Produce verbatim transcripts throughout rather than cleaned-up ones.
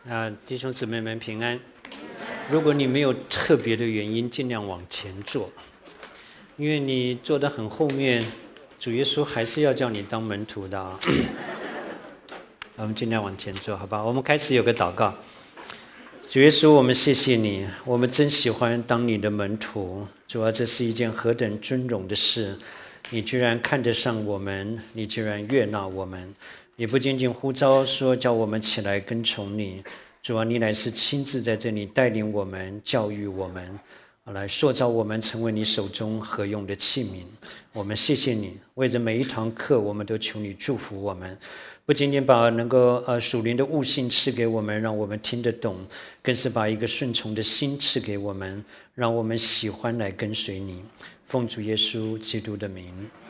啊，弟兄姊妹们平安。如果你没有特别的原因，尽量往前坐，因为你坐得很后面，主耶稣还是要叫你当门徒的啊。我们尽量往前坐，好吧？我们开始有个祷告。主耶稣，我们谢谢你，我们真喜欢当你的门徒。主啊，这是一件何等尊荣的事，你居然看得上我们，你居然悦纳我们。也不仅仅呼召说叫我们起来跟从你，主啊，你乃是亲自在这里带领我们、教育我们，来塑造我们成为你手中合用的器皿。我们谢谢你，为着每一堂课，我们都求你祝福我们，不仅仅把能够呃属灵的悟性赐给我们，让我们听得懂，更是把一个顺从的心赐给我们，让我们喜欢来跟随你。奉主耶稣基督的名。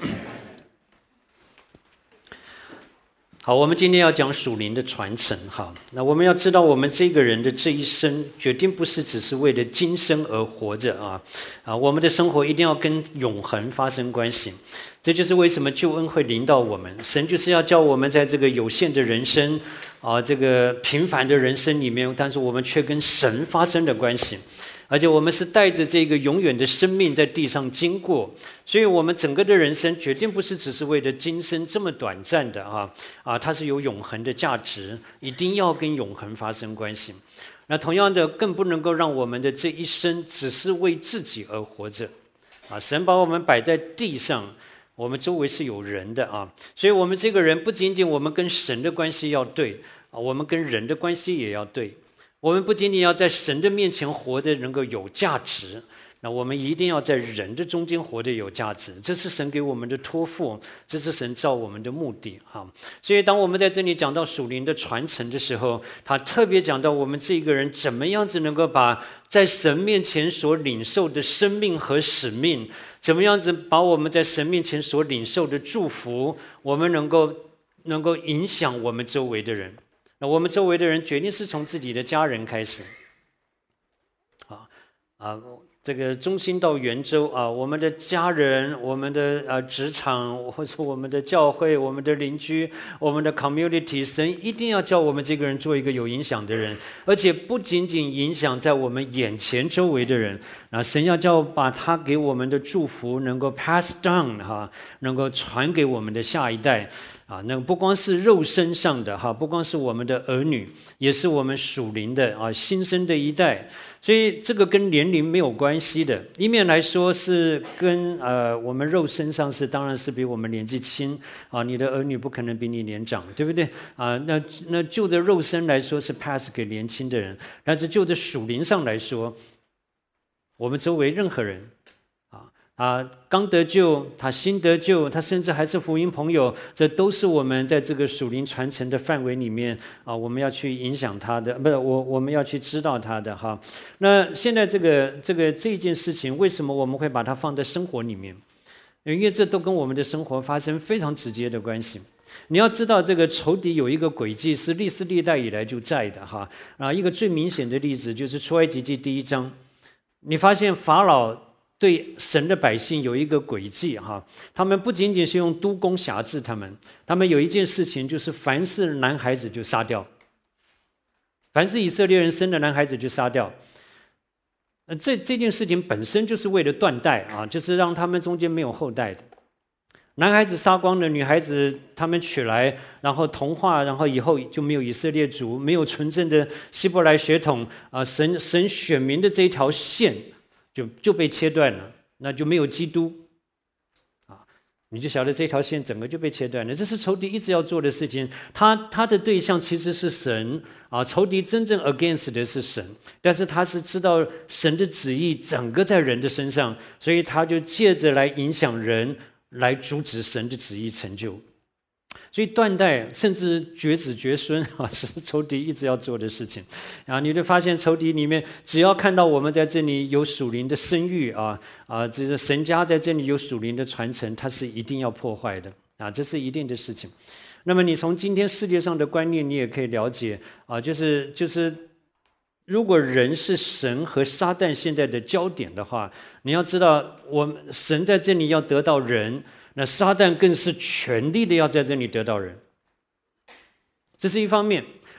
好，我们今天要讲属灵的传承。好，那我们要知道，我们这个人的这一生，决定不是只是为了今生而活着啊！啊，我们的生活一定要跟永恒发生关系。这就是为什么救恩会临到我们，神就是要叫我们在这个有限的人生啊，这个平凡的人生里面，但是我们却跟神发生的关系。而且我们是带着这个永远的生命在地上经过，所以我们整个的人生决定不是只是为了今生这么短暂的啊啊，它是有永恒的价值，一定要跟永恒发生关系。那同样的，更不能够让我们的这一生只是为自己而活着啊！神把我们摆在地上，我们周围是有人的啊，所以我们这个人不仅仅我们跟神的关系要对啊，我们跟人的关系也要对。我们不仅仅要在神的面前活得能够有价值，那我们一定要在人的中间活得有价值，这是神给我们的托付，这是神造我们的目的啊！所以当我们在这里讲到属灵的传承的时候，他特别讲到我们这个人怎么样子能够把在神面前所领受的生命和使命，怎么样子把我们在神面前所领受的祝福，我们能够能够影响我们周围的人。那我们周围的人决定是从自己的家人开始，啊啊，这个中心到圆周啊，我们的家人、我们的呃职场，或者我们的教会、我们的邻居、我们的 community， 神一定要叫我们这个人做一个有影响的人，而且不仅仅影响在我们眼前周围的人，那神要叫把他给我们的祝福能够 pass down 哈，能够传给我们的下一代。啊，那不光是肉身上的哈，不光是我们的儿女，也是我们属灵的啊，新生的一代。所以这个跟年龄没有关系的。一面来说是跟呃我们肉身上是，当然是比我们年纪轻啊，你的儿女不可能比你年长，对不对啊？那那就着肉身来说是 pass 给年轻的人，但是就着属灵上来说，我们周围任何人。啊，刚得救，他新得救，他甚至还是福音朋友，这都是我们在这个属灵传承的范围里面啊，我们要去影响他的，不是我我们要去知道他的哈。那现在这个这个这件事情，为什么我们会把它放在生活里面？因为这都跟我们的生活发生非常直接的关系。你要知道，这个仇敌有一个轨迹是历史历代以来就在的哈。啊，一个最明显的例子就是出埃及记第一章，你发现法老对神的百姓有一个诡计哈，他们不仅仅是用督工辖制他们，他们有一件事情就是凡是男孩子就杀掉，凡是以色列人生的男孩子就杀掉。呃，这这件事情本身就是为了断代啊，就是让他们中间没有后代的。男孩子杀光了，女孩子他们娶来，然后同化，然后以后就没有以色列族，没有纯正的希伯来血统啊，神神选民的这一条线。就就被切断了，那就没有基督啊！你就晓得这条线整个就被切断了。这是仇敌一直要做的事情。他他的对象其实是神啊，仇敌真正 against 的是神，但是他是知道神的旨意整个在人的身上，所以他就借着来影响人，来阻止神的旨意成就。所以断代甚至绝子绝孙啊，是仇敌一直要做的事情。啊，你就发现仇敌里面，只要看到我们在这里有属灵的生育啊啊，这是神家在这里有属灵的传承，它是一定要破坏的啊，这是一定的事情。那么你从今天世界上的观念，你也可以了解啊，就是就是，如果人是神和撒旦现在的焦点的话，你要知道，我们神在这里要得到人。那撒旦更是全力的要在这里得到人，这是一方面。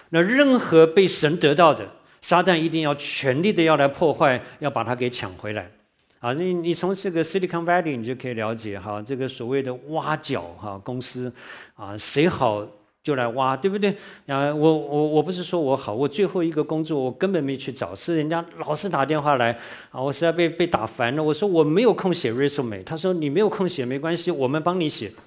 那任何被神得到的，撒旦一定要全力的要来破坏，要把它给抢回来。啊，你你从这个 Silicon Valley 你就可以了解哈，这个所谓的挖角哈公司，啊，谁好就来挖，对不对？啊，我我我不是说我好，我最后一个工作我根本没去找，是人家老是打电话来，啊，我实在被被打烦了，我说我没有空写 resume， 他说你没有空写没关系，我们帮你写。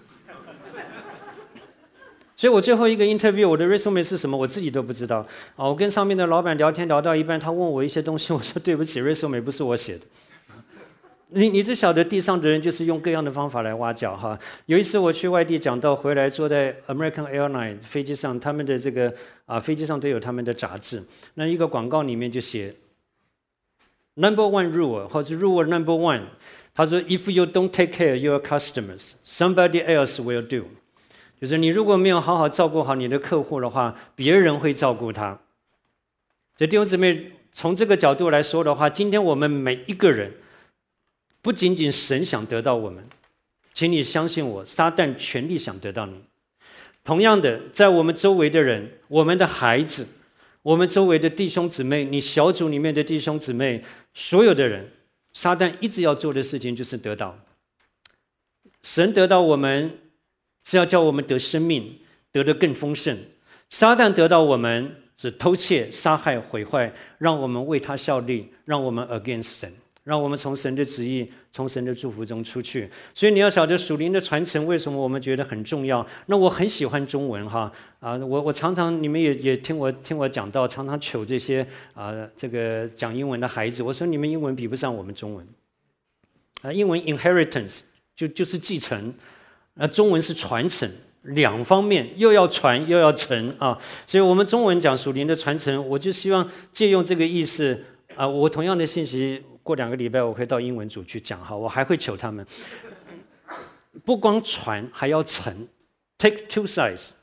所以我最后一个 interview， 我的 resume 是什么，我自己都不知道。啊，我跟上面的老板聊天聊到一半，他问我一些东西，我说对不起 ，resume 不是我写的。你你只晓得地上的人就是用各样的方法来挖角哈。有一次我去外地讲道回来，坐在 American Airlines 飞机上，他们的这个啊飞机上都有他们的杂志，那一个广告里面就写 Number One Rule 或者 Rule Number One， 他说 If you don't take care of your customers, somebody else will do。就是你如果没有好好照顾好你的客户的话，别人会照顾他。所以弟兄姊妹，从这个角度来说的话，今天我们每一个人。不仅仅神想得到我们，请你相信我，撒旦全力想得到你。同样的，在我们周围的人，我们的孩子，我们周围的弟兄姊妹，你小组里面的弟兄姊妹，所有的人，撒旦一直要做的事情就是得到。神得到我们，是要叫我们得生命，得得更丰盛。撒旦得到我们，是偷窃、杀害、毁坏，让我们为他效力，让我们 against 神。让我们从神的旨意、从神的祝福中出去。所以你要晓得属灵的传承为什么我们觉得很重要。那我很喜欢中文哈啊，我我常常你们也也听我听我讲到，常常求这些啊这个讲英文的孩子，我说你们英文比不上我们中文啊，英文 inheritance 就就是继承，那中文是传承。两方面又要传又要承啊，所以我们中文讲属灵的传承，我就希望借用这个意思啊，我同样的信息。过两个礼拜我会到英文组去讲哈，我还会求他们，不光传还要承 ，take two sides。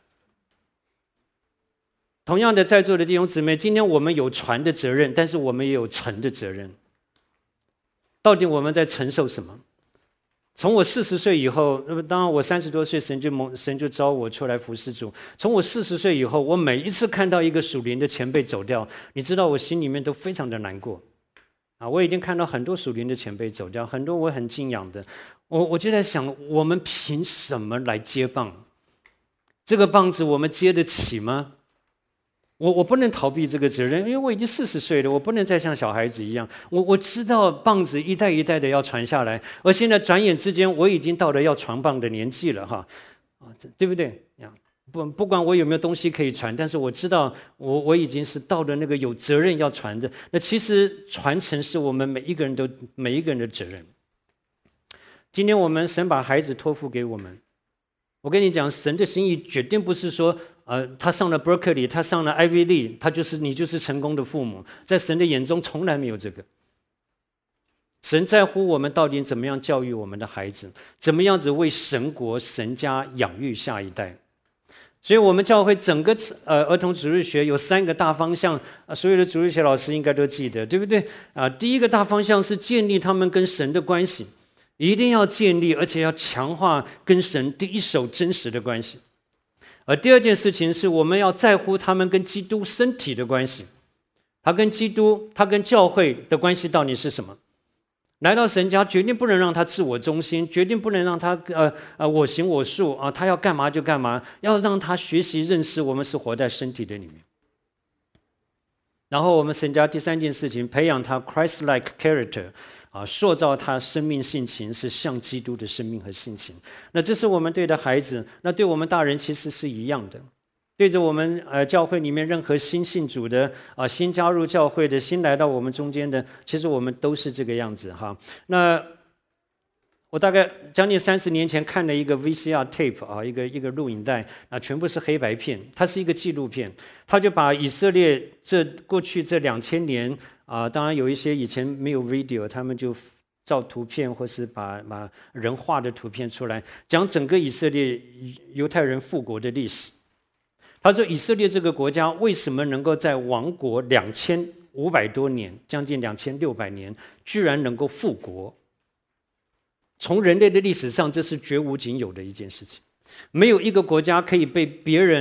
同样的，在座的弟兄姊妹，今天我们有传的责任，但是我们也有承的责任。到底我们在承受什么？从我四十岁以后，当然我三十多岁，神就蒙神就招我出来服侍主。从我四十岁以后，我每一次看到一个属灵的前辈走掉，你知道我心里面都非常的难过。啊，我已经看到很多属灵的前辈走掉，很多我很敬仰的，我我就在想，我们凭什么来接棒？这个棒子我们接得起吗？我我不能逃避这个责任，因为我已经四十岁了，我不能再像小孩子一样。我我知道棒子一代一代的要传下来，而现在转眼之间，我已经到了要传棒的年纪了哈，啊，对不对呀？不不管我有没有东西可以传，但是我知道我我已经是到了那个有责任要传的。那其实传承是我们每一个人都每一个人的责任。今天我们神把孩子托付给我们，我跟你讲，神的心意决定不是说，呃，他上了 Berkeley， 他上了 Ivy League， 他就是你就是成功的父母，在神的眼中从来没有这个。神在乎我们到底怎么样教育我们的孩子，怎么样子为神国神家养育下一代。所以我们教会整个呃儿童主日学有三个大方向，啊，所有的主日学老师应该都记得，对不对？啊，第一个大方向是建立他们跟神的关系，一定要建立，而且要强化跟神第一手真实的关系。而第二件事情是我们要在乎他们跟基督身体的关系，他跟基督、他跟教会的关系到底是什么？来到神家，决定不能让他自我中心，决定不能让他呃呃我行我素啊，他要干嘛就干嘛，要让他学习认识我们是活在身体的里面。然后我们神家第三件事情，培养他 Christ-like character 啊，塑造他生命性情是像基督的生命和性情。那这是我们对的孩子，那对我们大人其实是一样的。对着我们呃教会里面任何新信主的啊、呃、新加入教会的新来到我们中间的，其实我们都是这个样子哈。那我大概将近三十年前看了一个 V C R tape 啊，一个一个录影带啊，全部是黑白片，它是一个纪录片，他就把以色列这过去这两千年啊，当然有一些以前没有 video， 他们就照图片或是把把人画的图片出来，讲整个以色列犹太人复国的历史。他说：“以色列这个国家为什么能够在亡国两千五百多年，将近两千六百年，居然能够复国？从人类的历史上，这是绝无仅有的一件事情。没有一个国家可以被别人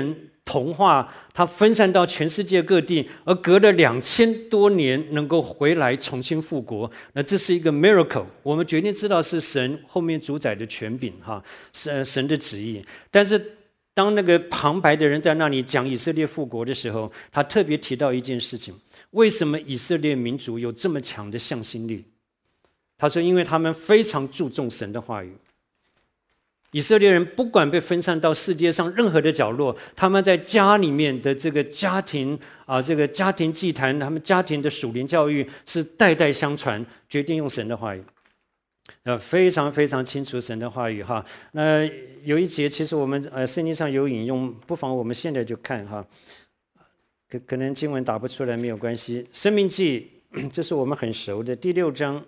童话，它分散到全世界各地，而隔了两千多年能够回来重新复国，那这是一个 miracle。我们决定知道是神后面主宰的权柄，哈，是神的旨意。但是当那个旁白的人在那里讲以色列复国的时候，他特别提到一件事情：为什么以色列民族有这么强的向心力？他说，因为他们非常注重神的话语。以色列人不管被分散到世界上任何的角落，他们在家里面的这个家庭啊，这个家庭祭坛，他们家庭的属灵教育是代代相传，决定用神的话语，呃，非常非常清楚神的话语哈。那有一节，其实我们呃圣经上有引用，不妨我们现在就看哈。可可能经文打不出来没有关系，《申命记》这是我们很熟的第六章。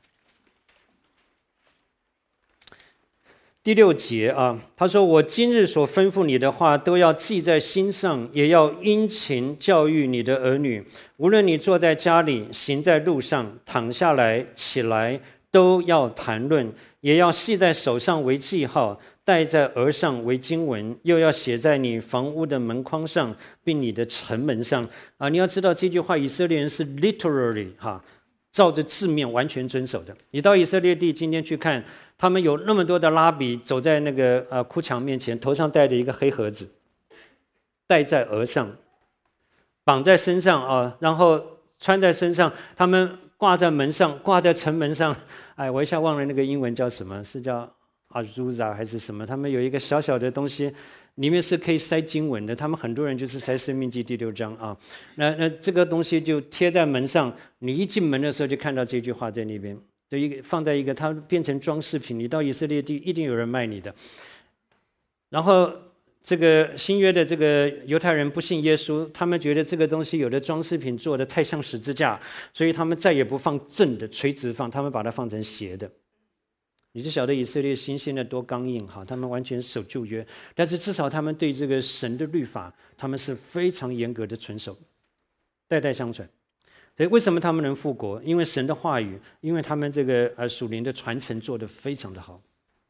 第六节啊，他说：“我今日所吩咐你的话，都要记在心上，也要殷勤教育你的儿女。无论你坐在家里，行在路上，躺下来，起来，都要谈论，也要系在手上为记号，戴在额上为经文，又要写在你房屋的门框上，并你的城门上。”啊，你要知道这句话，以色列人是 literally 哈，照着字面完全遵守的。你到以色列地今天去看。他们有那么多的拉比走在那个呃哭墙面前，头上戴着一个黑盒子，戴在额上，绑在身上啊，然后穿在身上，他们挂在门上，挂在城门上。哎，我一下忘了那个英文叫什么，是叫 Azusa 还是什么？他们有一个小小的东西，里面是可以塞经文的。他们很多人就是塞《申命记》第六章啊。那那这个东西就贴在门上，你一进门的时候就看到这句话在那边。就一个放在一个，它变成装饰品。你到以色列地，一定有人卖你的。然后这个新约的这个犹太人不信耶稣，他们觉得这个东西有的装饰品做的太像十字架，所以他们再也不放正的垂直放，他们把它放成斜的。你就晓得以色列心现在多刚硬哈，他们完全守旧约，但是至少他们对这个神的律法，他们是非常严格的遵守，代代相传。所以为什么他们能复国？因为神的话语，因为他们这个呃属灵的传承做得非常的好。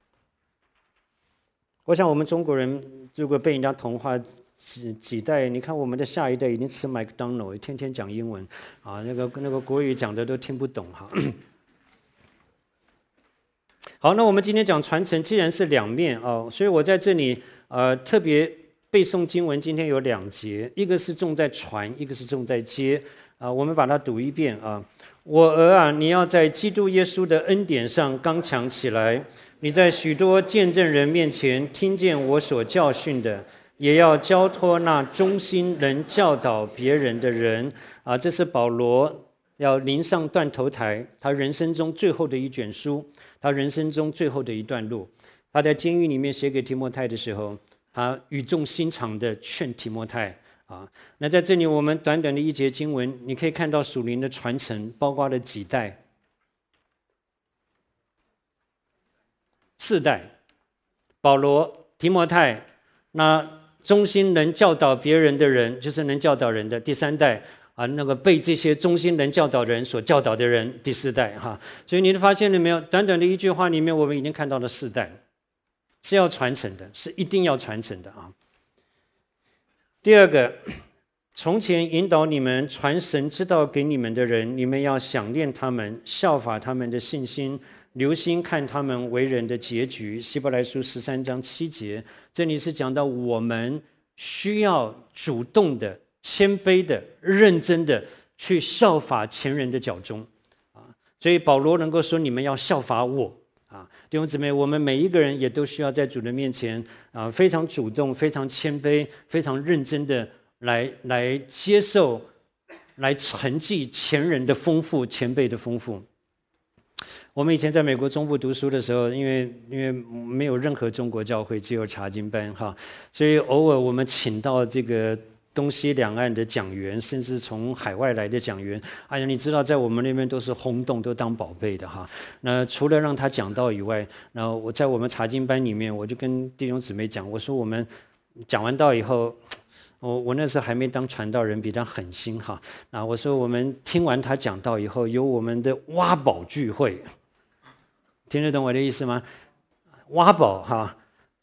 我想我们中国人如果被人家同化几几代，你看我们的下一代已经吃麦当劳，天天讲英文啊，那个那个国语讲的都听不懂哈。好，那我们今天讲传承，既然是两面啊，所以我在这里呃特别背诵经文，今天有两节，一个是重在传，一个是重在接。啊，我们把它读一遍啊！我儿啊，你要在基督耶稣的恩典上刚强起来。你在许多见证人面前听见我所教训的，也要交托那忠心能教导别人的人。啊，这是保罗要临上断头台，他人生中最后的一卷书，他人生中最后的一段路。他在监狱里面写给提摩太的时候，他语重心长地劝提摩太。啊，那在这里我们短短的一节经文，你可以看到属灵的传承，包括了几代，四代，保罗、提摩太，那忠心能教导别人的人，就是能教导人的第三代啊，那个被这些忠心能教导人所教导的人第四代哈。所以你发现了没有？短短的一句话里面，我们已经看到了四代，是要传承的，是一定要传承的啊。第二个，从前引导你们传神之道给你们的人，你们要想念他们，效法他们的信心，留心看他们为人的结局。希伯来书十三章七节，这里是讲到我们需要主动的、谦卑的、认真的去效法前人的脚踪啊。所以保罗能够说：“你们要效法我。”啊，弟兄姊妹，我们每一个人也都需要在主的面前啊，非常主动、非常谦卑、非常认真的来来接受、来承继前人的丰富、前辈的丰富。我们以前在美国中部读书的时候，因为因为没有任何中国教会，只有查经班哈，所以偶尔我们请到这个东西两岸的讲员，甚至从海外来的讲员，哎呀，你知道，在我们那边都是轰动，都当宝贝的哈。那除了让他讲道以外，那我在我们查经班里面，我就跟弟兄姊妹讲，我说我们讲完道以后，我我那时候还没当传道人，比他狠心哈。啊，我说我们听完他讲道以后，有我们的挖宝聚会，听得懂我的意思吗？挖宝哈。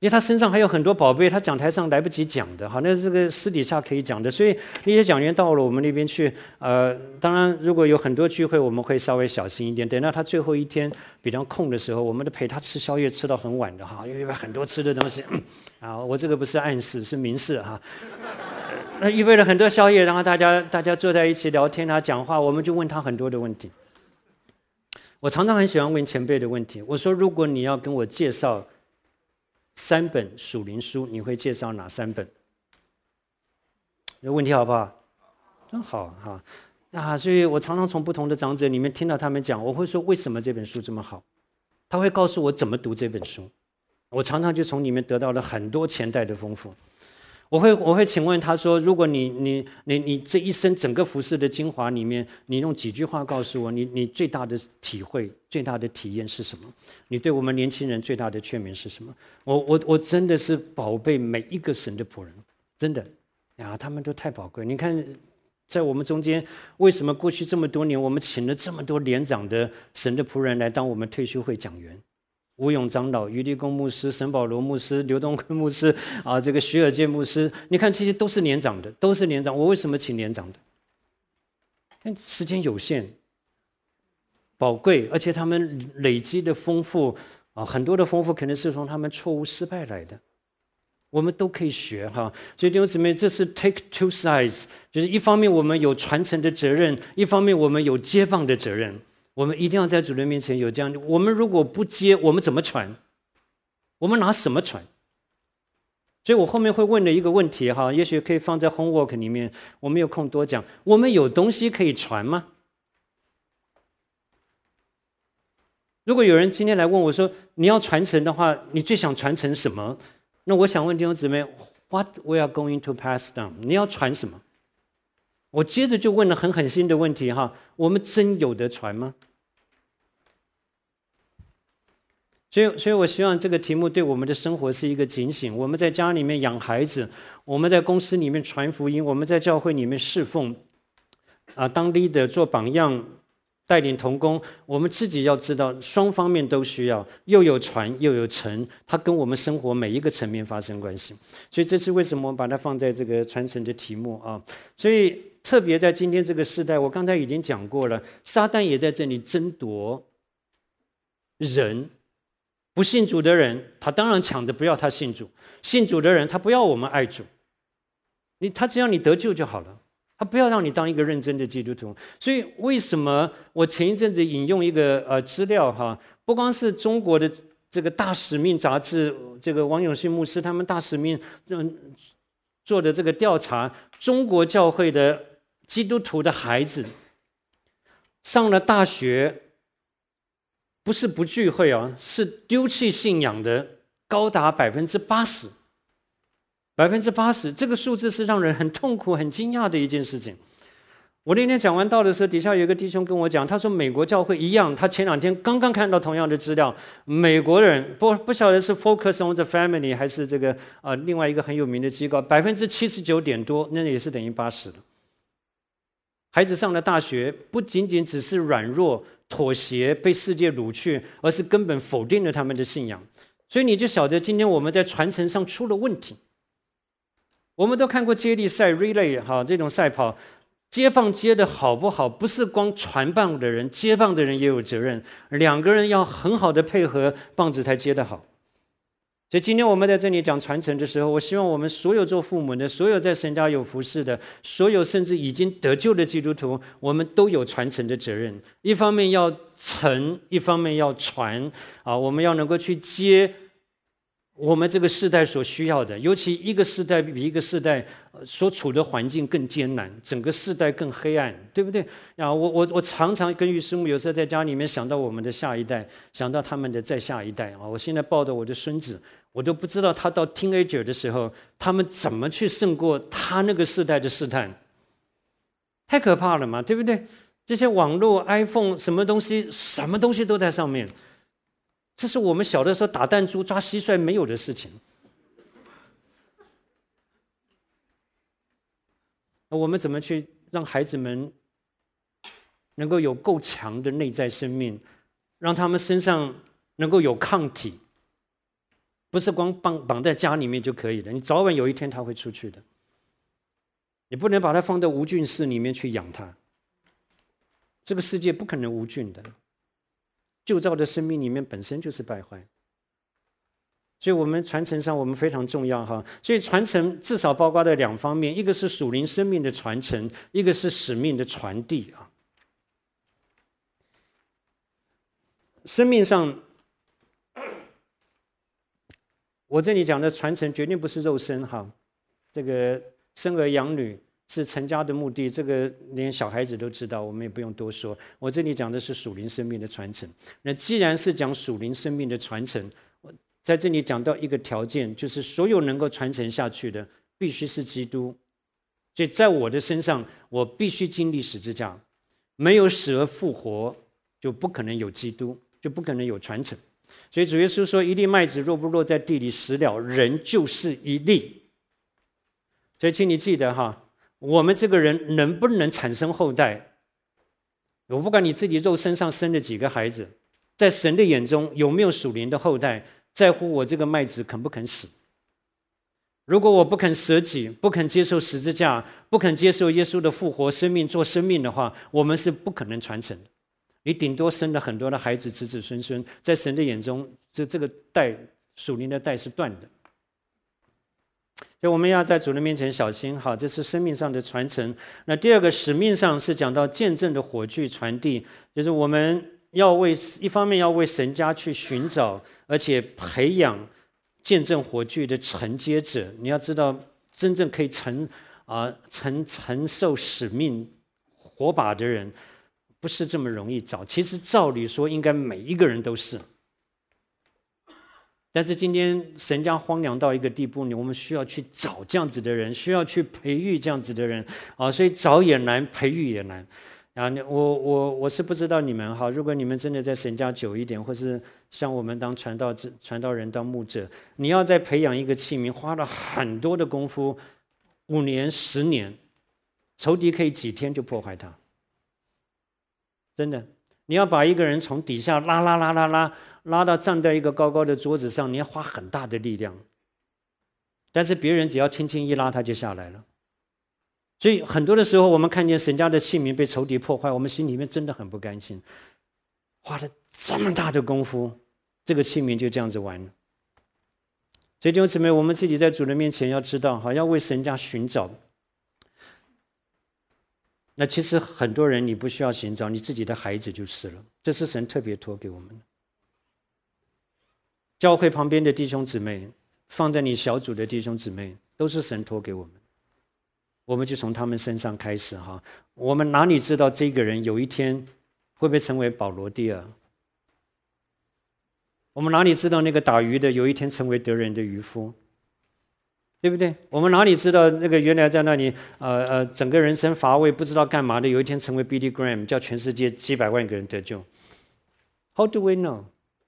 因为他身上还有很多宝贝，他讲台上来不及讲的，哈，那这个私底下可以讲的。所以那些讲员到了我们那边去，呃，当然如果有很多聚会，我们会稍微小心一点。等到他最后一天比较空的时候，我们都陪他吃宵夜，吃到很晚的哈，因为很多吃的东西。啊，我这个不是暗示，是明示哈。那预备了很多宵夜，然后大家大家坐在一起聊天啊，讲话，我们就问他很多的问题。我常常很喜欢问前辈的问题，我说如果你要跟我介绍三本属灵书，你会介绍哪三本？这问题好不好？真好哈！啊，所以我常常从不同的长者里面听到他们讲，我会说为什么这本书这么好？他会告诉我怎么读这本书。我常常就从里面得到了很多前代的丰富。我会我会请问他说，如果你你你你这一生整个服事的精华里面，你用几句话告诉我，你你最大的体会、最大的体验是什么？你对我们年轻人最大的劝勉是什么？我我我真的是宝贝每一个神的仆人，真的呀，他们都太宝贵。你看，在我们中间，为什么过去这么多年，我们请了这么多年长的神的仆人来当我们退休会讲员？吴勇长老、余立功牧师、沈保罗牧师、刘东坤牧师啊，这个徐尔健牧师，你看这些都是年长的，都是年长。我为什么请年长的？因为时间有限，宝贵，而且他们累积的丰富啊，很多的丰富可能是从他们错误失败来的，我们都可以学哈。所以弟兄姊妹，这是 take two sides， 就是一方面我们有传承的责任，一方面我们有接棒的责任。我们一定要在主人面前有这样。我们如果不接，我们怎么传？我们拿什么传？所以我后面会问的一个问题哈，也许可以放在 homework 里面，我没有空多讲。我们有东西可以传吗？如果有人今天来问我说，你要传承的话，你最想传承什么？那我想问弟兄姊妹 ，What we are going to pass down？ 你要传什么？我接着就问了很狠心的问题哈，我们真有得传吗？所以，所以我希望这个题目对我们的生活是一个警醒。我们在家里面养孩子，我们在公司里面传福音，我们在教会里面侍奉，啊，当 leader 做榜样，带领同工，我们自己要知道，双方面都需要，又有传又有承，它跟我们生活每一个层面发生关系。所以这是为什么我们把它放在这个传承的题目啊。所以特别在今天这个时代，我刚才已经讲过了，撒旦也在这里争夺人。不信主的人，他当然抢着不要他信主；信主的人，他不要我们爱主。你他只要你得救就好了，他不要让你当一个认真的基督徒。所以为什么我前一阵子引用一个呃资料哈，不光是中国的这个大使命杂志，这个王永信牧师他们大使命嗯做的这个调查，中国教会的基督徒的孩子上了大学。不是不聚会啊，是丢弃信仰的高达百分之八十，百分之八十，这个数字是让人很痛苦、很惊讶的一件事情。我那天讲完道的时候，底下有一个弟兄跟我讲，他说美国教会一样，他前两天刚刚看到同样的资料，美国人不不晓得是 Focus on the Family 还是这个呃另外一个很有名的机构，百分之七十九点多，那也是等于八十了。孩子上了大学，不仅仅只是软弱。妥协被世界掳去，而是根本否定了他们的信仰。所以你就晓得，今天我们在传承上出了问题。我们都看过接力赛 relay 哈，这种赛跑，接棒接的好不好，不是光传棒的人，接棒的人也有责任，两个人要很好的配合，棒子才接得好。所以今天我们在这里讲传承的时候，我希望我们所有做父母的，所有在神家有服侍的，所有甚至已经得救的基督徒，我们都有传承的责任。一方面要承，一方面要传啊，我们要能够去接我们这个世代所需要的，尤其一个世代比一个世代所处的环境更艰难，整个世代更黑暗，对不对？啊，我我我常常跟于师母有时候在家里面想到我们的下一代，想到他们的再下一代啊。我现在抱着我的孙子。我都不知道他到 teenager 的时候，他们怎么去胜过他那个世代的试探，太可怕了嘛，对不对？这些网络 iPhone 什么东西，什么东西都在上面，这是我们小的时候打弹珠、抓蟋蟀没有的事情。我们怎么去让孩子们能够有够强的内在生命，让他们身上能够有抗体？ 不是光绑绑在家里面就可以了，你早晚有一天他会出去的。你不能把它放到无菌室里面去养它。这个世界不可能无菌的，旧造的生命里面本身就是败坏。所以我们传承上我们非常重要哈。所以传承至少包括了两方面，一个是属灵生命的传承，一个是使命的传递啊。生命上，我这里讲的传承绝对不是肉身哈，这个生儿养女是成家的目的，这个连小孩子都知道，我们也不用多说。我这里讲的是属灵生命的传承。那既然是讲属灵生命的传承，我在这里讲到一个条件，就是所有能够传承下去的，必须是基督。所以在我的身上，我必须经历十字架，没有死而复活，就不可能有基督，就不可能有传承。所以主耶稣说：“一粒麦子若不落在地里死了，人就是一粒。”所以请你记得哈，我们这个人能不能产生后代，我不管你自己肉身上生了几个孩子，在神的眼中有没有属灵的后代，在乎我这个麦子肯不肯死。如果我不肯舍己，不肯接受十字架，不肯接受耶稣的复活生命做生命的话，我们是不可能传承的。你顶多生了很多的孩子，子子孙孙，在神的眼中，这这个带属灵的带是断的。所以我们要在主的面前小心，好，这是生命上的传承。那第二个使命上是讲到见证的火炬传递，就是我们要为一方面要为神家去寻找，而且培养见证火炬的承接者。你要知道，真正可以承啊承承受使命火把的人，不是这么容易找。其实照理说，应该每一个人都是。但是今天神家荒凉到一个地步，我们需要去找这样子的人，需要去培育这样子的人啊，所以找也难，培育也难啊。我我我是不知道你们哈，如果你们真的在神家久一点，或是像我们当传道传道人当牧者，你要再培养一个器皿，花了很多的功夫，五年十年，仇敌可以几天就破坏它，真的。你要把一个人从底下拉拉拉拉拉拉到站在一个高高的桌子上，你要花很大的力量。但是别人只要轻轻一拉，他就下来了。所以很多的时候，我们看见神家的器皿被仇敌破坏，我们心里面真的很不甘心。花了这么大的功夫，这个器皿就这样子完了。所以弟兄姊妹，我们自己在主的面前要知道，哈，要为神家寻找。那其实很多人你不需要寻找，你自己的孩子就是了。这是神特别托给我们的。教会旁边的弟兄姊妹，放在你小组的弟兄姊妹，都是神托给我们。我们就从他们身上开始哈。我们哪里知道这个人有一天会不会成为保罗第二？我们哪里知道那个打鱼的有一天成为得人的渔夫？对不对？我们哪里知道那个原来在那里呃呃整个人生乏味不知道干嘛的，有一天成为 Billy Graham， 叫全世界几百万个人得救 ？How do we know？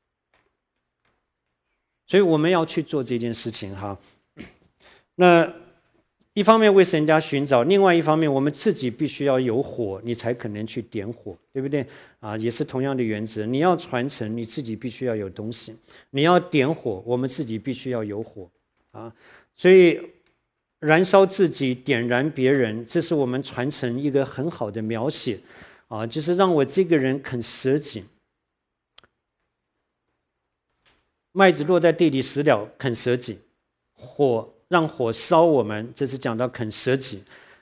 所以我们要去做这件事情哈。那一方面为神家寻找，另外一方面我们自己必须要有火，你才可能去点火，对不对？啊，也是同样的原则。你要传承，你自己必须要有东西；你要点火，我们自己必须要有火啊。所以，燃烧自己，点燃别人，这是我们传承一个很好的描写，啊，就是让我这个人肯舍己。麦子落在地里死了，肯舍己；火让火烧我们，这是讲到肯舍己。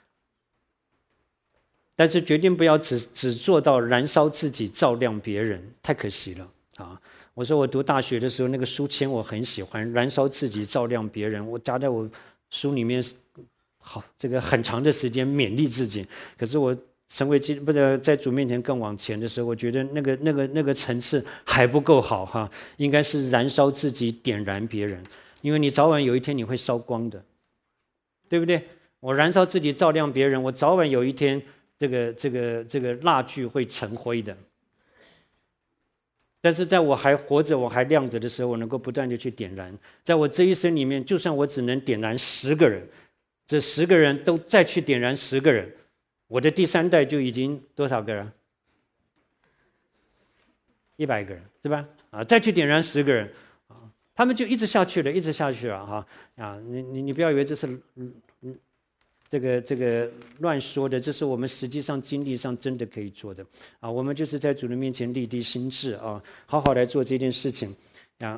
但是决定不要只只做到燃烧自己，照亮别人，太可惜了啊！我说我读大学的时候，那个书签我很喜欢，燃烧自己，照亮别人。我夹在我书里面，好这个很长的时间勉励自己。可是我成为基不是在主面前更往前的时候，我觉得那个那个那个层次还不够好哈，应该是燃烧自己，点燃别人。因为你早晚有一天你会烧光的，对不对？我燃烧自己，照亮别人，我早晚有一天，这个这个这个蜡炬会成灰的。但是在我还活着，我还亮着的时候，我能够不断的去点燃。在我这一生里面，就算我只能点燃十个人，这十个人都再去点燃十个人，我的第三代就已经多少个人？一百个人，是吧？啊，再去点燃十个人，啊， 他们就一直下去了，一直下去了哈啊！你你你不要以为这是嗯嗯这个这个乱说的，这是我们实际上经历上真的可以做的啊！我们就是在主的面前立地心志啊，好好来做这件事情啊。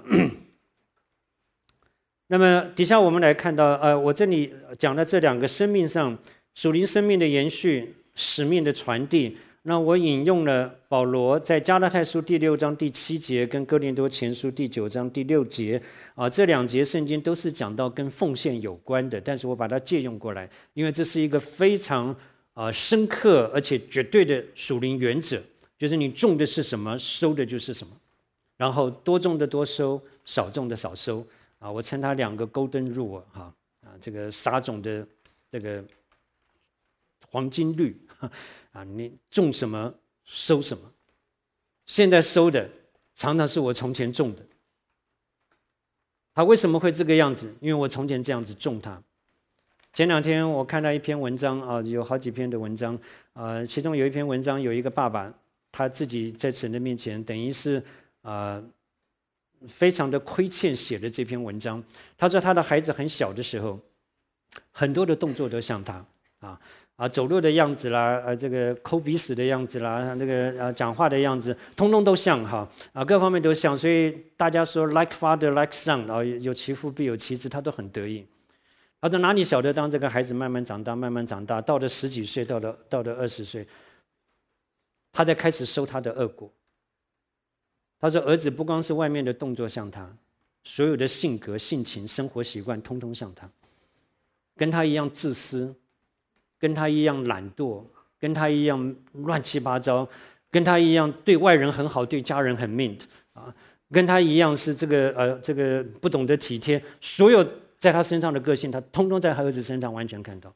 那么底下我们来看到，呃，我这里讲的这两个生命上属灵生命的延续、使命的传递。那我引用了保罗在加拉太书第六章第七节跟哥林多前书第九章第六节啊，这两节圣经都是讲到跟奉献有关的，但是我把它借用过来，因为这是一个非常啊深刻而且绝对的属灵原则，就是你种的是什么，收的就是什么，然后多种的多收，少种的少收。啊，我称它两个 golden rule 哈啊，这个撒种的这个黄金律啊，你种什么收什么。现在收的常常是我从前种的，它为什么会这个样子？因为我从前这样子种它。前两天我看到一篇文章啊，有好几篇的文章啊，其中有一篇文章有一个爸爸，他自己在神的面前，等于是啊。非常的亏欠写的这篇文章，他说他的孩子很小的时候，很多的动作都像他啊啊，走路的样子啦，呃，这个抠鼻屎的样子啦，那个呃讲话的样子，通通都像哈啊，各方面都像，所以大家说 like father like son 啊，有其父必有其子，他都很得意。他说哪里晓得，当这个孩子慢慢长大，慢慢长大，到了十几岁，到了到了二十岁，他才开始收他的恶果。他说：“儿子不光是外面的动作像他，所有的性格、性情、生活习惯，通通像他，跟他一样自私，跟他一样懒惰，跟他一样乱七八糟，跟他一样对外人很好，对家人很 mean 啊，跟他一样是这个呃这个不懂得体贴，所有在他身上的个性，他通通在他儿子身上完全看到。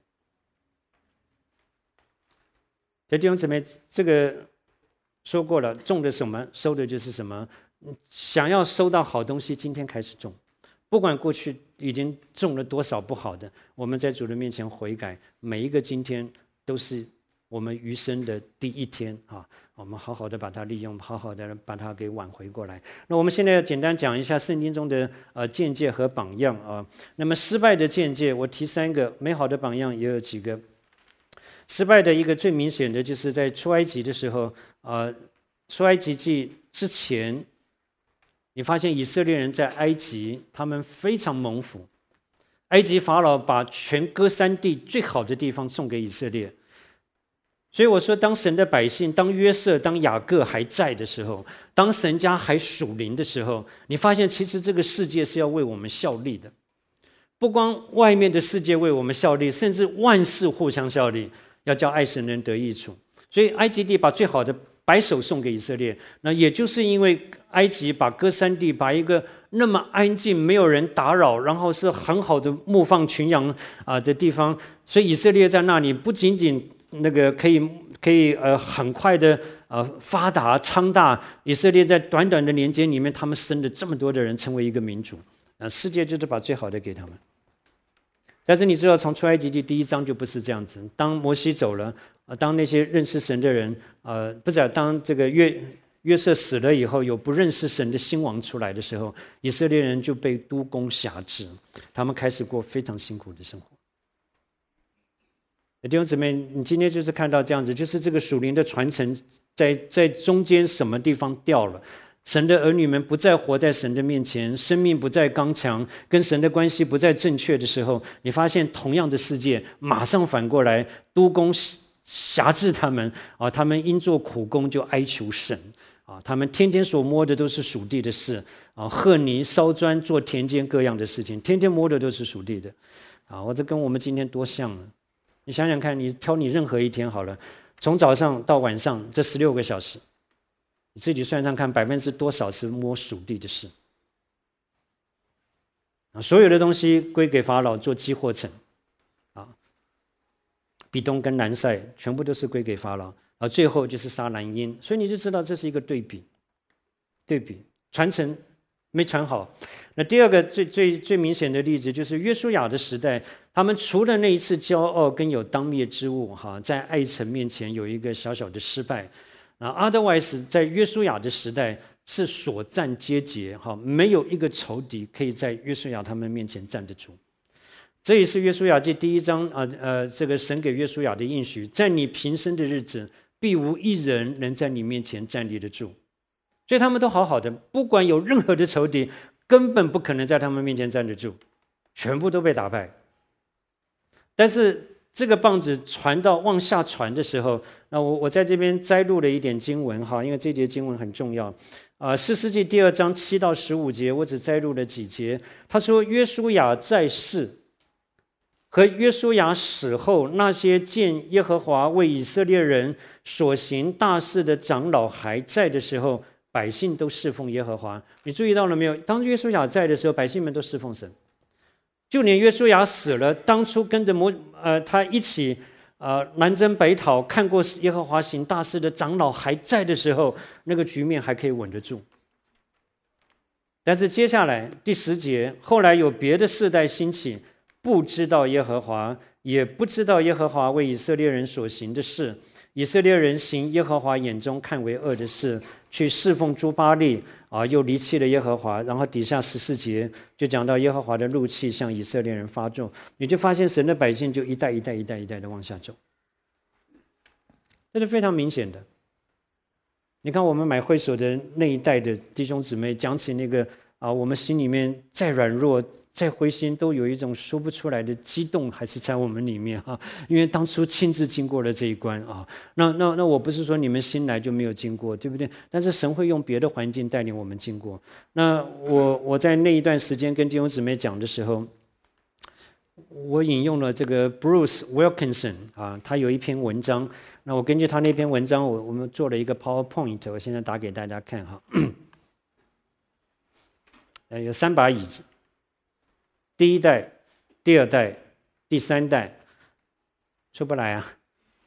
所以弟兄姊妹，这个。”说过了，种的什么，收的就是什么。想要收到好东西，今天开始种，不管过去已经种了多少不好的，我们在主的面前悔改，每一个今天都是我们余生的第一天啊！我们好好的把它利用，好好的把它给挽回过来。那我们现在要简单讲一下圣经中的呃见解和榜样啊。那么失败的见解，我提三个；美好的榜样也有几个。失败的一个最明显的就是在出埃及的时候，呃，出埃及记之前，你发现以色列人在埃及，他们非常蒙福。埃及法老把全歌珊地最好的地方送给以色列，所以我说，当神的百姓，当约瑟、当雅各还在的时候，当神家还属灵的时候，你发现其实这个世界是要为我们效力的，不光外面的世界为我们效力，甚至万事互相效力。要叫爱神人得益处，所以埃及地把最好的白首送给以色列。那也就是因为埃及把歌珊地，把一个那么安静、没有人打扰，然后是很好的牧放群羊啊的地方，所以以色列在那里不仅仅那个可以可以呃很快的呃发达昌大。以色列在短短的年间里面，他们生了这么多的人，成为一个民族啊，世界就是把最好的给他们。但是你知道，从出埃及记第一章就不是这样子。当摩西走了，呃，当那些认识神的人，呃，不是当这个约约瑟死了以后，有不认识神的新王出来的时候，以色列人就被督工辖制，他们开始过非常辛苦的生活。弟兄姊妹，你今天就是看到这样子，就是这个属灵的传承在在中间什么地方掉了。神的儿女们不再活在神的面前，生命不再刚强，跟神的关系不再正确的时候，你发现同样的世界马上反过来督工辖制他们啊，他们因做苦工就哀求神啊，他们天天所摸的都是属地的事啊，和泥烧砖做田间各样的事情，天天摸的都是属地的啊，我这跟我们今天多像啊！你想想看，你挑你任何一天好了，从早上到晚上这十六个小时。你自己算算看，百分之多少是摸属地的事？啊，所有的东西归给法老做积货城，啊，比东跟南塞全部都是归给法老，啊，最后就是撒兰因，所以你就知道这是一个对比，对比传承没传好。那第二个最最最明显的例子就是约书亚的时代，他们除了那一次骄傲跟有当灭之物，哈，在爱城面前有一个小小的失败。那 otherwise， 在约书亚的时代， 是所战皆捷，哈，没有一个仇敌可以在约书亚他们面前站得住。这也是约书亚记第一章啊，呃，这个神给约书亚的应许，在你平生的日子，必无一人能在你面前站立得住。所以他们都好好的，不管有任何的仇敌，根本不可能在他们面前站得住，全部都被打败。但是这个棒子传到往下传的时候，那我我在这边摘录了一点经文哈，因为这节经文很重要。啊，士师记第二章七到十五节，我只摘录了几节。他说，约书亚在世和约书亚死后，那些见耶和华为以色列人所行大事的长老还在的时候，百姓都侍奉耶和华。你注意到了没有？当约书亚在的时候，百姓们都侍奉神。就连约书亚死了，当初跟着摩呃他一起呃南征北讨，看过耶和华行大事的长老还在的时候，那个局面还可以稳得住。但是接下来第十节，后来有别的世代兴起，不知道耶和华，也不知道耶和华为以色列人所行的事。以色列人行耶和华眼中看为恶的事，去侍奉诸巴力啊，又离弃了耶和华。然后底下十四节就讲到耶和华的怒气向以色列人发作，你就发现神的百姓就一代一代一代一代的往下走，这是非常明显的。你看我们买会所的那一代的弟兄姊妹讲起那个啊，我们心里面再软弱再灰心，都有一种说不出来的激动，还是在我们里面啊，因为当初亲自经过了这一关啊。那那那我不是说你们新来就没有经过，对不对？但是神会用别的环境带领我们经过。那我我在那一段时间跟弟兄姊妹讲的时候，我引用了这个 Bruce Wilkinson 啊，他有一篇文章。那我根据他那篇文章，我我们做了一个 PowerPoint， 我现在打给大家看哈。呃，有三把椅子，第一代、第二代、第三代，出不来啊？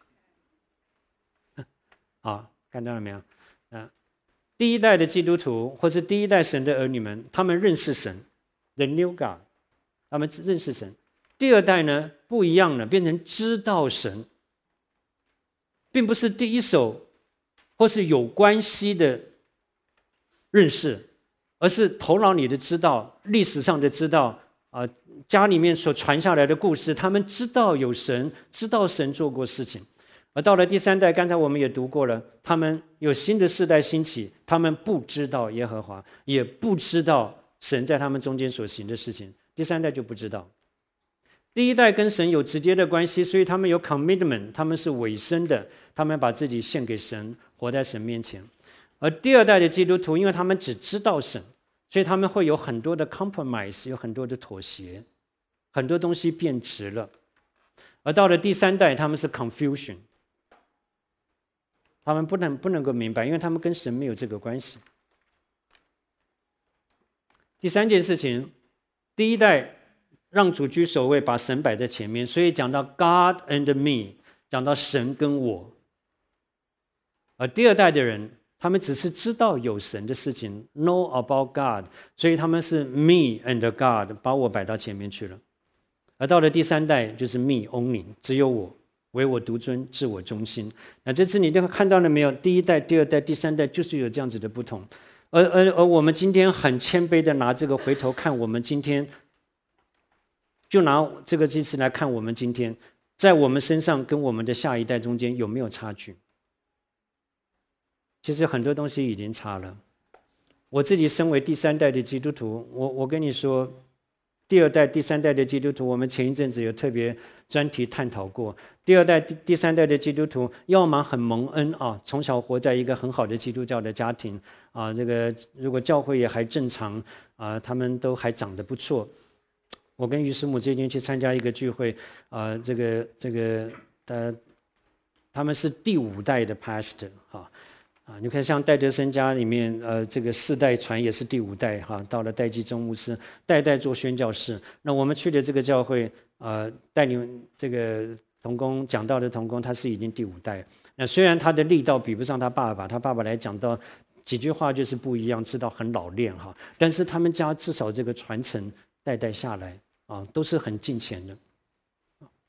好，看到了没有？啊，第一代的基督徒或是第一代神的儿女们，他们认识神 ，the new God， 他们认识神。第二代呢不一样了，变成知道神，并不是第一手或是有关系的认识。而是头脑里的知道，历史上的知道，啊、呃，家里面所传下来的故事，他们知道有神，知道神做过事情。而到了第三代，刚才我们也读过了，他们有新的世代兴起，他们不知道耶和华，也不知道神在他们中间所行的事情。第三代就不知道。第一代跟神有直接的关系，所以他们有 commitment， 他们是委身的，他们把自己献给神，活在神面前。而第二代的基督徒，因为他们只知道神，所以他们会有很多的 compromise， 有很多的妥协，很多东西变质了。而到了第三代，他们是 confusion， 他们不能不能够明白，因为他们跟神没有这个关系。第三件事情，第一代让主居首位，把神摆在前面，所以讲到 God and me， 讲到神跟我。而第二代的人，他们只是知道有神的事情 ，know about God， 所以他们是 me and God， 把我摆到前面去了。而到了第三代，就是 me only， 只有我，唯我独尊，自我中心。那这次你都看到了没有？第一代、第二代、第三代，就是有这样子的不同。而而而我们今天很谦卑的拿这个回头看，我们今天就拿这个祭司来看，我们今天在我们身上跟我们的下一代中间有没有差距？其实很多东西已经差了。我自己身为第三代的基督徒，我我跟你说，第二代、第三代的基督徒，我们前一阵子有特别专题探讨过。第二代、第第三代的基督徒，要么很蒙恩啊，从小活在一个很好的基督教的家庭啊，这个如果教会也还正常啊，他们都还长得不错。我跟于师母最近去参加一个聚会啊，这个这个呃，他们是第五代的 pastor 啊。啊，你看像戴德生家里面，呃，这个世代传也是第五代哈，到了戴基宗牧师，代代做宣教士。那我们去的这个教会，呃，带领这个同工讲道的同工，他是已经第五代。那虽然他的力道比不上他爸爸，他爸爸来讲到几句话就是不一样，知道很老练哈，但是他们家至少这个传承代代下来啊，都是很敬虔的。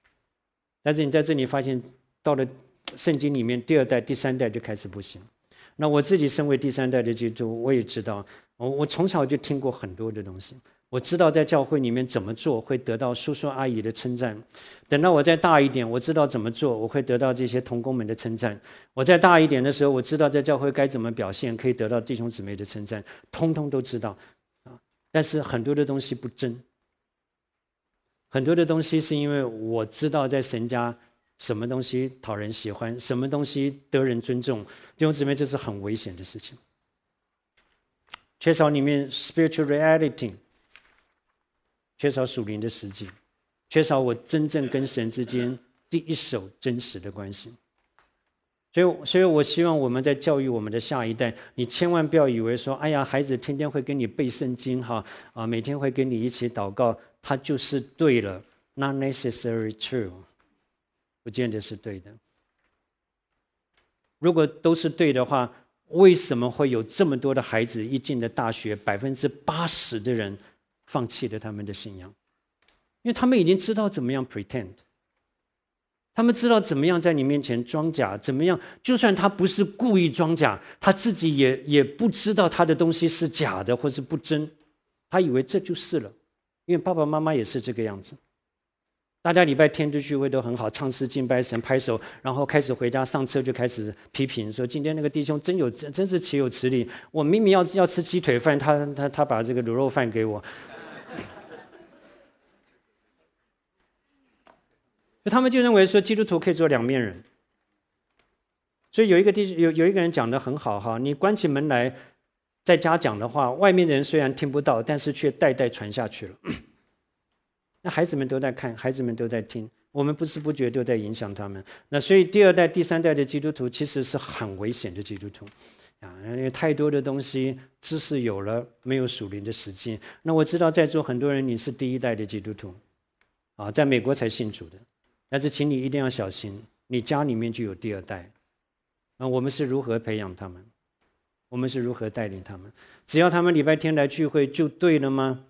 但是你在这里发现，到了圣经里面，第二代、第三代就开始不行。 那我自己身为第三代的基督徒，我也知道，我我从小就听过很多的东西，我知道在教会里面怎么做会得到叔叔阿姨的称赞。等到我再大一点，我知道怎么做，我会得到这些同工们的称赞。我再大一点的时候，我知道在教会该怎么表现，可以得到弟兄姊妹的称赞，通通都知道。但是很多的东西不真，很多的东西是因为我知道在神家什么东西讨人喜欢，什么东西得人尊重，弟兄姊妹，这是很危险的事情。缺少里面 spiritual reality， 缺少属灵的实际，缺少我真正跟神之间第一手真实的关系。所以，所以我希望我们在教育我们的下一代，你千万不要以为说，哎呀，孩子天天会跟你背圣经哈，啊，每天会跟你一起祷告，他就是对了 ，not necessarily true， 不见得是对的。如果都是对的话，为什么会有这么多的孩子一进了大学，百分之八十的人放弃了他们的信仰？因为他们已经知道怎么样 pretend。他们知道怎么样在你面前装假，怎么样？就算他不是故意装假，他自己也也不知道他的东西是假的或是不真，他以为这就是了。因为爸爸妈妈也是这个样子。大家礼拜天的聚会都很好，唱诗敬拜神，拍手，然后开始回家上车就开始批评说：今天那个弟兄真有真是岂有此理！我明明要要吃鸡腿饭，他他他把这个卤肉饭给我。他们就认为说基督徒可以做两面人，所以有一个弟有有一个人讲得很好哈，你关起门来在家讲的话，外面的人虽然听不到，但是却代代传下去了。那孩子们都在看，孩子们都在听，我们不知不觉都在影响他们。那所以第二代、第三代的基督徒其实是很危险的基督徒啊，因为太多的东西知识有了，没有属灵的实际。那我知道在座很多人你是第一代的基督徒啊，在美国才信主的。但是请你一定要小心，你家里面就有第二代。那我们是如何培养他们？我们是如何带领他们？只要他们礼拜天来聚会就对了吗？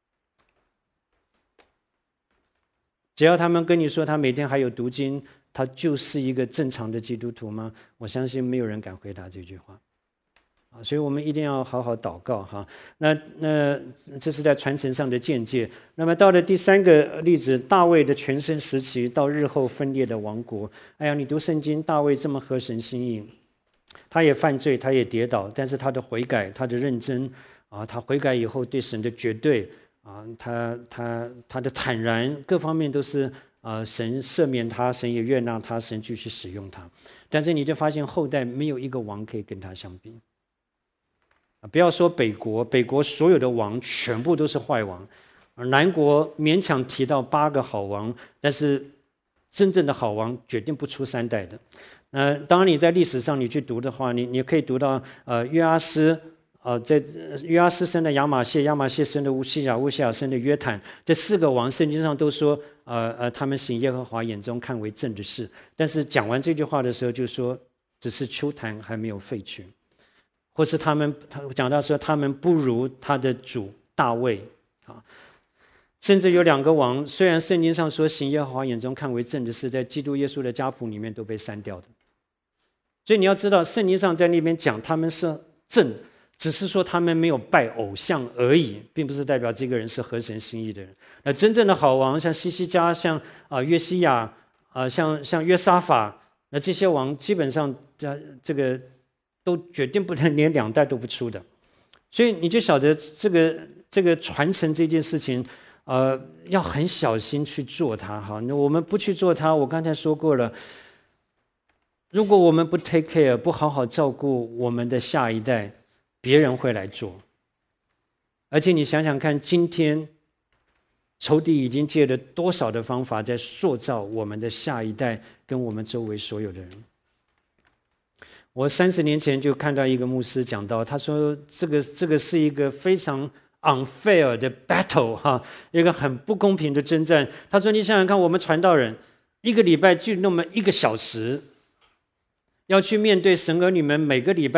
只要他们跟你说他每天还有读经，他就是一个正常的基督徒吗？我相信没有人敢回答这句话。所以我们一定要好好祷告哈。那那这是在传承上的见解。那么到了第三个例子，大卫的全盛时期到日后分裂的王国。哎呀，你读圣经，大卫这么合神心意，他也犯罪，他也跌倒，但是他的悔改，他的认真啊，他悔改以后对神的绝对啊，他他他的坦然，各方面都是啊，神赦免他，神也悦纳他，神继续使用他。但是你就发现后代没有一个王可以跟他相比。不要说北国，北国所有的王全部都是坏王，而南国勉强提到八个好王，但是真正的好王决定不出三代的。呃，当然你在历史上你去读的话，你你可以读到呃约阿斯，呃在约阿斯生的亚玛谢，亚玛谢生的乌西雅，乌西雅生的约坦，这四个王圣经上都说呃呃他们行耶和华眼中看为正的事，但是讲完这句话的时候就说只是秋坛还没有废去。或是他们，他讲到说他们不如他的主大卫啊，甚至有两个王，虽然圣经上说行耶和华眼中看为正的事，在基督耶稣的家谱里面都被删掉的。所以你要知道，圣经上在那边讲他们是正，只是说他们没有拜偶像而已，并不是代表这个人是合神心意的人。那真正的好王，像西西家，像啊约西亚，啊像像约沙法，那这些王基本上这这个。都决定不能连两代都不出的，所以你就晓得这个这个传承这件事情，呃，要很小心去做它哈。那我们不去做它，我刚才说过了，如果我们不 take care， 不好好照顾我们的下一代，别人会来做。而且你想想看，今天仇敌已经借了多少的方法在塑造我们的下一代，跟我们周围所有的人。我三十年前就看到一个牧师讲到，他说这个这个是一个非常 unfair 的 battle 哈，一个很不公平的征战。他说你想想看，我们传道人一个礼拜就那么一个小时，要去面对神儿女们每个礼拜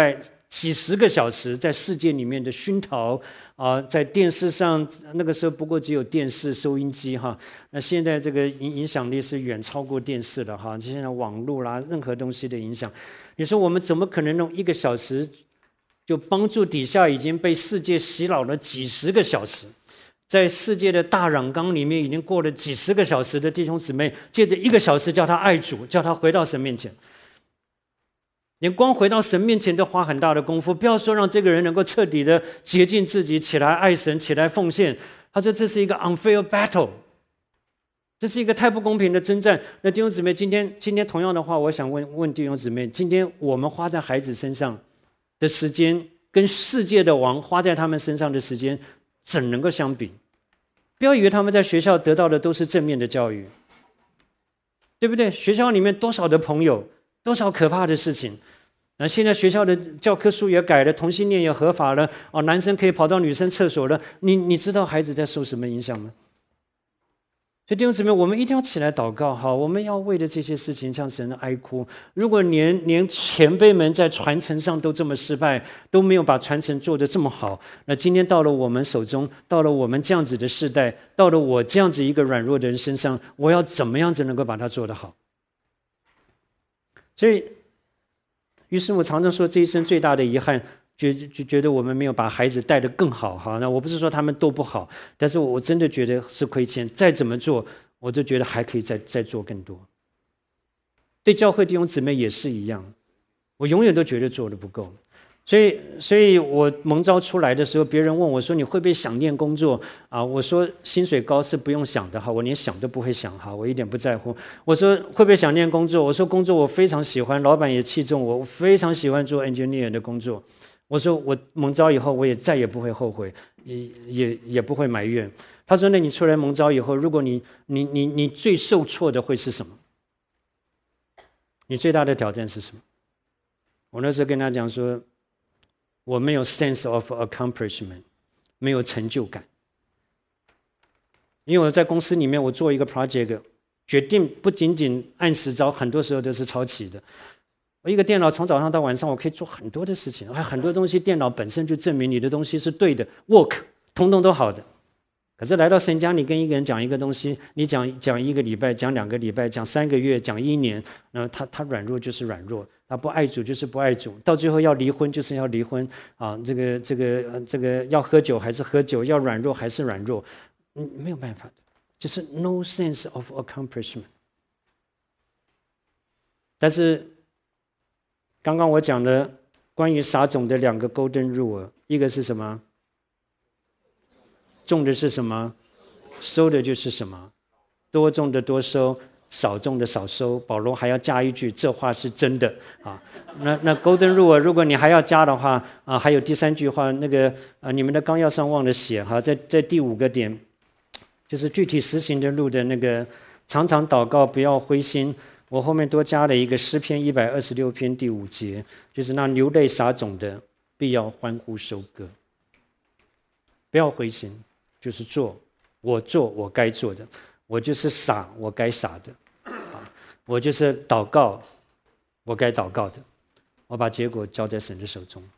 几十个小时在世界里面的熏陶啊，在电视上那个时候不过只有电视、收音机哈，那现在这个影影响力是远超过电视了哈，现在网络啦，任何东西的影响，你说我们怎么可能用一个小时就帮助底下已经被世界洗脑了几十个小时？在世界的大染缸里面已经过了几十个小时的弟兄姊妹，借着一个小时叫他爱主，叫他回到神面前，连光回到神面前都花很大的功夫，不要说让这个人能够彻底的洁净自己，起来爱神，起来奉献。他说这是一个 unfair battle， 这是一个太不公平的征战。那弟兄姊妹，今天今天同样的话，我想问问弟兄姊妹，今天我们花在孩子身上的时间，跟世界的王花在他们身上的时间怎能够相比？不要以为他们在学校得到的都是正面的教育，对不对？学校里面多少的朋友，多少可怕的事情。那现在学校的教科书也改了，同性恋也合法了，哦，男生可以跑到女生厕所了。你你知道孩子在受什么影响吗？所以弟兄姊妹，我们一定要起来祷告，好，我们要为了这些事情向神哀哭。如果连连前辈们在传承上都这么失败，都没有把传承做得这么好，那今天到了我们手中，到了我们这样子的世代，到了我这样子一个软弱的人身上，我要怎么样子能够把它做得好？所以，于是我常常说，这一生最大的遗憾，觉就觉得我们没有把孩子带得更好哈。那我不是说他们都不好，但是我真的觉得是亏欠。再怎么做，我都觉得还可以再再做更多。对教会弟兄姊妹也是一样，我永远都觉得做得不够。所以，所以我蒙召出来的时候，别人问我说：“你会不会想念工作啊？”我说：“薪水高是不用想的哈，我连想都不会想哈，我一点不在乎。”我说：“会不会想念工作？”我说：“工作我非常喜欢，老板也器重我，我非常喜欢做 engineer 的工作。”我说：“我蒙召以后，我也再也不会后悔，也也也不会埋怨。”他说：“那你出来蒙召以后，如果你你你你最受挫的会是什么？你最大的挑战是什么？”我那时候跟他讲说，我没有 sense of accomplishment， 没有成就感。因为我在公司里面，我做一个 project， 决定不仅仅按时招，很多时候都是抄袭的。我一个电脑从早上到晚上，我可以做很多的事情，还很多东西电脑本身就证明你的东西是对的 ，work 通通都好的。可是来到神家，你跟一个人讲一个东西，你讲讲一个礼拜，讲两个礼拜，讲三个月，讲一年，那他他软弱就是软弱。他不爱主就是不爱主，到最后要离婚就是要离婚啊！这个这个这个要喝酒还是喝酒，要软弱还是软弱，嗯，没有办法的，就是 no sense of accomplishment。但是刚刚我讲的关于撒种的两个 golden rule， 一个是什么？种的是什么？收的就是什么？多种的多收。少种的少收，保罗还要加一句：“这话是真的啊。”那那 Golden Rule， 如果你还要加的话啊，还有第三句话，那个啊，你们的纲要上忘了写哈，在在第五个点，就是具体实行的路的那个，常常祷告，不要灰心。我后面多加了一个诗篇一百二十六篇第五节，就是那流泪撒种的，必要欢呼收割。不要灰心，就是做，我做我该做的。我就是撒我该撒的，我就是祷告我该祷告的，我把结果交在神的手中。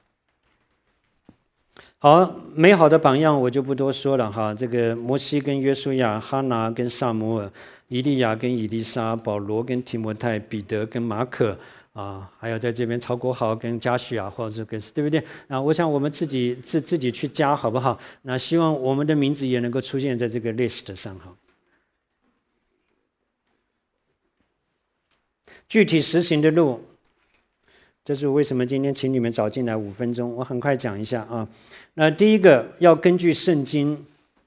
好，美好的榜样我就不多说了哈。这个摩西跟约书亚，哈拿跟撒母耳，以利亚跟以利沙，保罗跟提摩太，彼得跟马可啊，还有在这边曹国豪跟加许亚，或者跟对不对？啊，我想我们自己自自己去加好不好？那希望我们的名字也能够出现在这个 list 上哈。具体实行的路，这是为什么今天请你们早进来五分钟，我很快讲一下啊。那第一个要根据圣经，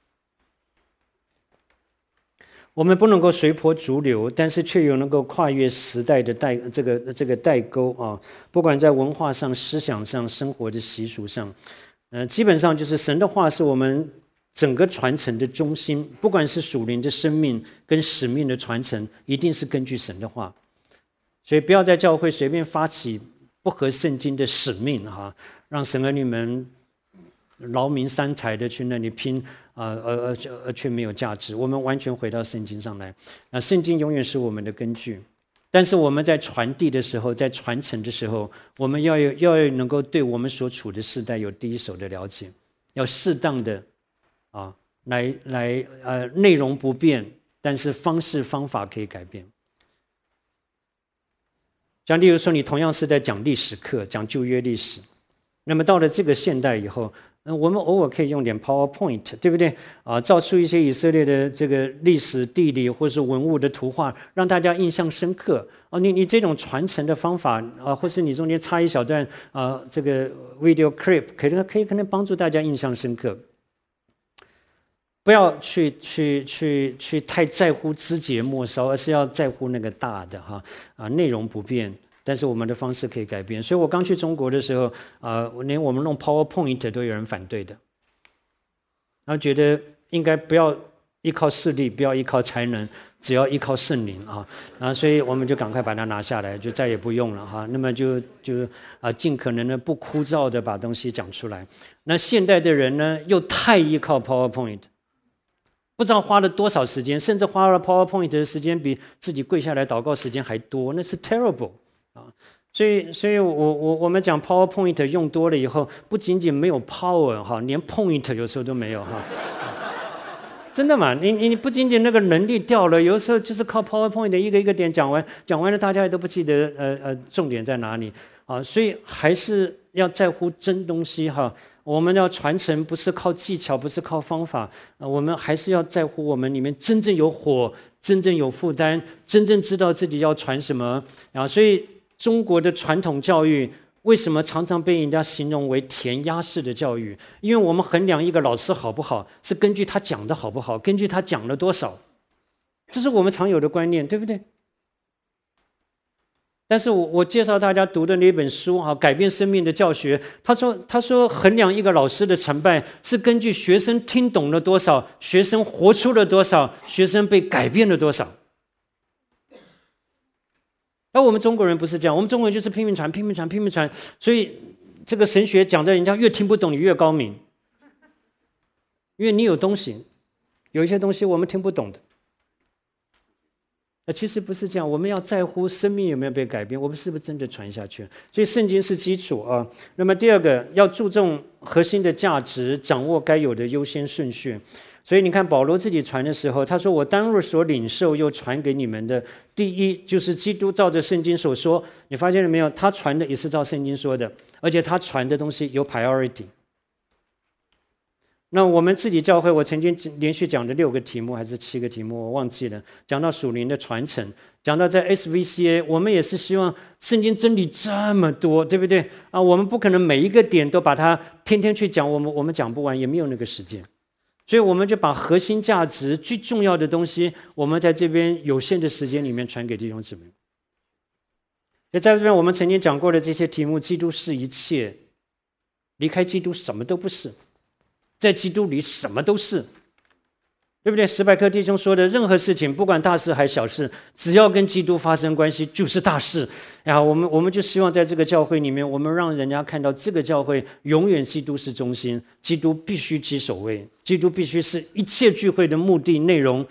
我们不能够随波逐流，但是却有能够跨越时代的代这个这个代沟啊。不管在文化上、思想上、生活的习俗上，呃，基本上就是神的话是我们整个传承的中心。不管是属灵的生命跟使命的传承，一定是根据神的话。所以不要在教会随便发起不合圣经的使命哈，让神儿女们劳民伤财的去那里拼啊，而而而却没有价值。我们完全回到圣经上来，那圣经永远是我们的根据。 但是我们在传递的时候，在传承的时候，我们要有要能够对我们所处的世代有第一手的了解，要适当的啊，来来呃，内容不变，但是方式方法可以改变。像例如说，你同样是在讲历史课，讲旧约历史，那么到了这个现代以后，嗯，我们偶尔可以用点 PowerPoint， 对不对？啊，造出一些以色列的这个历史、地理或是文物的图画，让大家印象深刻。哦，你你这种传承的方法啊，或是你中间插一小段啊，这个 video clip， 可能可以可能帮助大家印象深刻。不要去去去去太在乎枝节末梢，而是要在乎那个大的哈啊，内容不变，但是我们的方式可以改变。所以我刚去中国的时候啊，连我们弄 PowerPoint 都有人反对的，然后觉得应该不要依靠势力，不要依靠才能，只要依靠圣灵啊啊，所以我们就赶快把它拿下来，就再也不用了哈。那么就就啊，尽可能的不枯燥的把东西讲出来。那现代的人呢，又太依靠 PowerPoint。不知道花了多少时间，甚至花了 PowerPoint 的时间比自己跪下来祷告时间还多，那是 terrible 啊！所以，所以我我我们讲 PowerPoint 用多了以后，不仅仅没有 power 哈，连 point 有时候都没有哈。真的嘛？你你你不仅仅那个能力掉了，有的时候就是靠 PowerPoint 一个一个点讲完，讲完了大家也都不记得呃呃重点在哪里啊！所以还是要在乎真东西哈。我们要传承，不是靠技巧，不是靠方法，呃，我们还是要在乎我们里面真正有火，真正有负担，真正知道自己要传什么啊！所以中国的传统教育为什么常常被人家形容为填鸭式的教育？因为我们衡量一个老师好不好，是根据他讲的好不好，根据他讲了多少，这是我们常有的观念，对不对？但是我我介绍大家读的那本书啊，改变生命的教学，他说他说衡量一个老师的成败是根据学生听懂了多少，学生活出了多少，学生被改变了多少。而我们中国人不是这样，我们中国人就是拼命传、拼命传、拼命传，所以这个神学讲的人家越听不懂，你越高明，因为你有东西，有一些东西我们听不懂的。呃，其实不是这样，我们要在乎生命有没有被改变，我们是不是真的传下去？所以圣经是基础啊。那么第二个，要注重核心的价值，掌握该有的优先顺序。所以你看保罗自己传的时候，他说：“我当日所领受又传给你们的，第一就是基督照着圣经所说。”你发现了没有？他传的也是照圣经说的，而且他传的东西有 priority。那我们自己教会，我曾经连续讲的六个题目还是七个题目，我忘记了。讲到属灵的传承，讲到在 S V C A， 我们也是希望圣经真理这么多，对不对啊？我们不可能每一个点都把它天天去讲，我们我们讲不完，也没有那个时间。所以我们就把核心价值最重要的东西，我们在这边有限的时间里面传给弟兄姊妹。所以在这边我们曾经讲过的这些题目，基督是一切，离开基督什么都不是。在基督里什么都是，对不对？史百克弟兄说的，任何事情不管大事还小事，只要跟基督发生关系就是大事呀。我们我们就希望在这个教会里面，我们让人家看到这个教会永远基督是中心，基督必须居首位，基督必须是一切聚会的目的内容。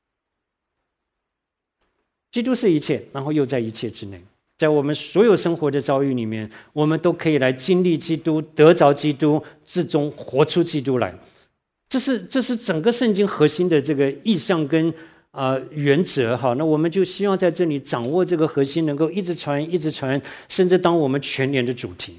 基督是一切，然后又在一切之内。在我们所有生活的遭遇里面，我们都可以来经历基督，得着基督，至终活出基督来。这是这是整个圣经核心的这个意向跟啊、呃、原则哈。那我们就希望在这里掌握这个核心，能够一直传，一直传，甚至当我们全年的主题。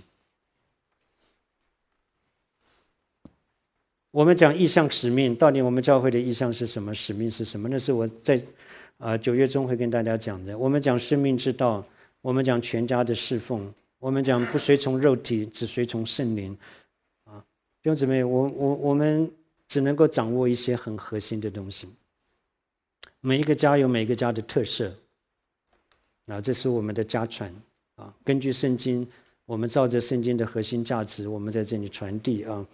我们讲意向使命，到底我们教会的意向是什么？使命是什么？那是我在啊九、呃、月中会跟大家讲的。我们讲生命之道。我们讲全家的侍奉，我们讲不随从肉体，只随从圣灵。啊，弟兄姊妹，我我我们只能够掌握一些很核心的东西。每一个家有每一个家的特色，啊，这是我们的家传啊。根据圣经，我们照着圣经的核心价值，我们在这里传递啊。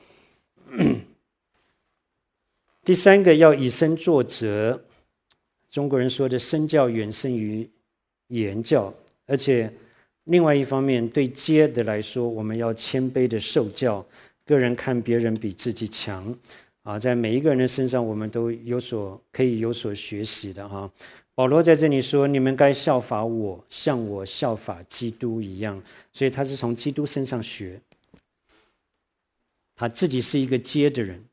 第三个要以身作则，中国人说的身教远胜于言教。而且，另外一方面，对接的来说，我们要谦卑的受教，个人看别人比自己强，啊，在每一个人的身上，我们都有所可以有所学习的哈。 保罗在这里说：“你们该效法我，像我效法基督一样。”所以他是从基督身上学，他自己是一个接的人，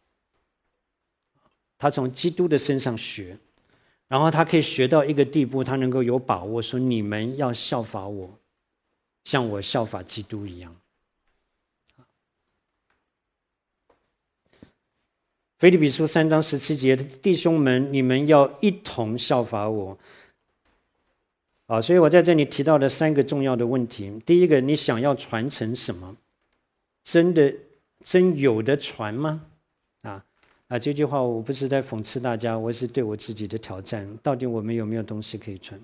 他从基督的身上学，然后他可以学到一个地步，他能够有把握说：“你们要效法我，像我效法基督一样。”腓立比书三章十七节，弟兄们，你们要一同效法我。啊，所以我在这里提到了三个重要的问题。第一个，你想要传承什么？真的真有的传吗？啊啊，这句话我不是在讽刺大家，我是对我自己的挑战。到底我们有没有东西可以传？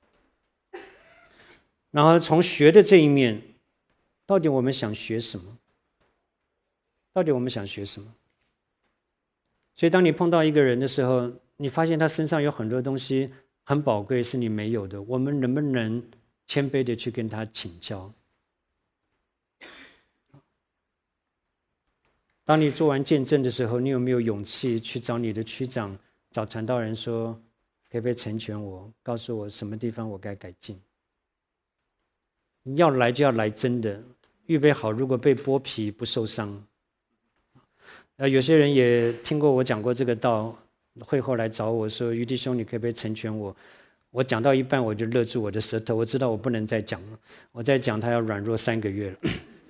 然后从学的这一面，到底我们想学什么？到底我们想学什么？所以当你碰到一个人的时候，你发现他身上有很多东西很宝贵，是你没有的。我们能不能谦卑的去跟他请教？当你做完见证的时候，你有没有勇气去找你的区长、找传道人说，可不可以成全我，告诉我什么地方我该改进？要来就要来真的，预备好，如果被剥皮不受伤。呃，有些人也听过我讲过这个道，会后来找我说：“于弟兄，你可不可以成全我？”我讲到一半，我就勒住我的舌头，我知道我不能再讲了。我再讲，他要软弱三个月了。